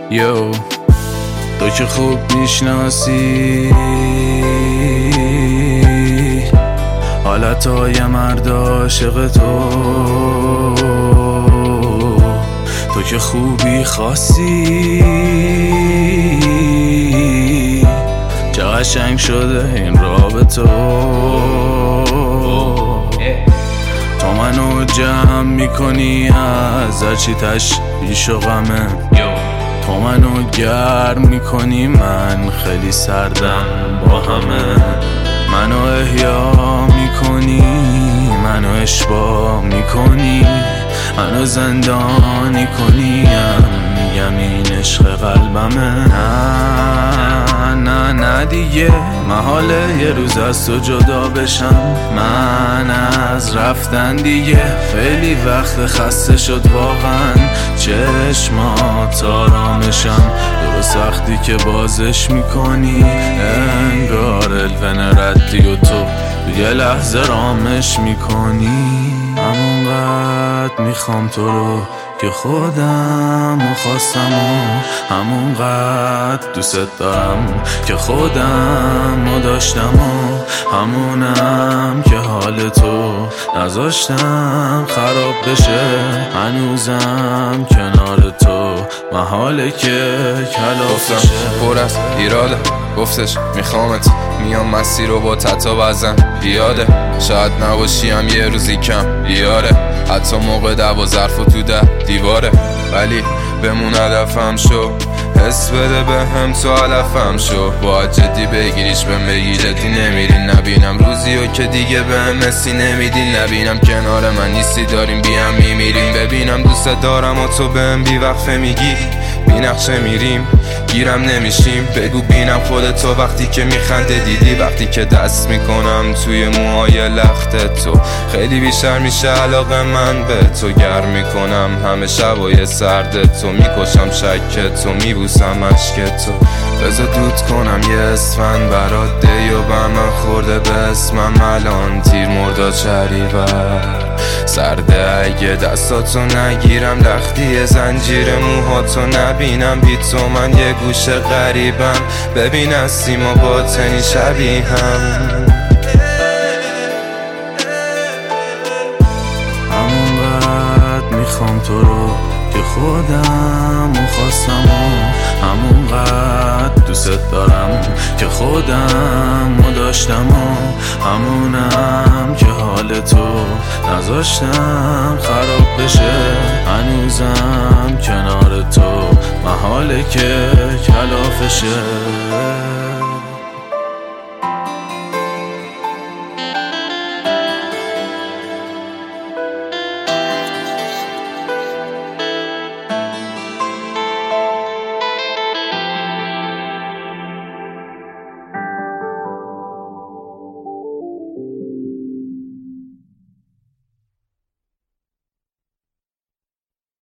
یو تو که خوب میشناسی حالتهای مرد عاشق تو که خوبی خاصی چه قشنگ شده این رابطه تو منو جمع میکنی از هرچی تشویش و غمه تو منو گرم میکنی من خیلی سردم با همه منو احیا میکنی منو اشباع میکنی منو زندانی کنیم میگم این عشق قلبمه نه دیگه محاله یه روز از تو جدا بشم من از رفتن دیگه خیلی وقت خسته شد واقعا چشمات آرامشم درست وقتی که بازش میکنی انگار الون ردی و تو یه لحظه رامش میکنی همونقدر میخوام تو رو که خودم و خواستم و همونقدر دوست دارم که خودم و داشتم و همونم که حال تو نذاشتم خراب بشه هنوزم کنار تو محاله که کلاف بشه پر از ایراده گفتش میخوامت میام مسیر رو با تتا بزن بیاده شاید نباشیم یه روزی کم بیاره حتی موقع دعوا ظرف و تو دیواره ولی بمون هدفم شو حس بده به هم تو علفم شو باید جدی بگیریش بهم بگی جدی نمیری نبینم روزی و که دیگه بهم مسی نمیدی نبینم کنار من نیستی داریم بیام میمیریم ببینم دوست دارم و تو بهم بی وقفه میگی بی نقشه میریم گیرم نمیشیم بگو بینم خودتو وقتی که میخنده دیدی وقتی که دست میکنم توی موهای لخت تو خیلی بیشتر میشه علاقه من به تو گرم میکنم همه شبای سرد تو میکشم شک تو میبوسم عشق تو بذار دود کنم یه اسفند برات دی و به من خورده به اسمم الان تیر مردا چریور سرده اگه دستاتو نگیرم لختی زنجیر موهاتو نبینم بی تو من یه گوشه غریبم ببین هستیم و باطنی شبیه هم همونقدر میخوام تو رو که خودم و خواستم و همونقدر دوست دارم که خودم و داشتم و همونم که حال تو نذاشتم خراب بشه هنوزم کنار تو محاله که کلافشه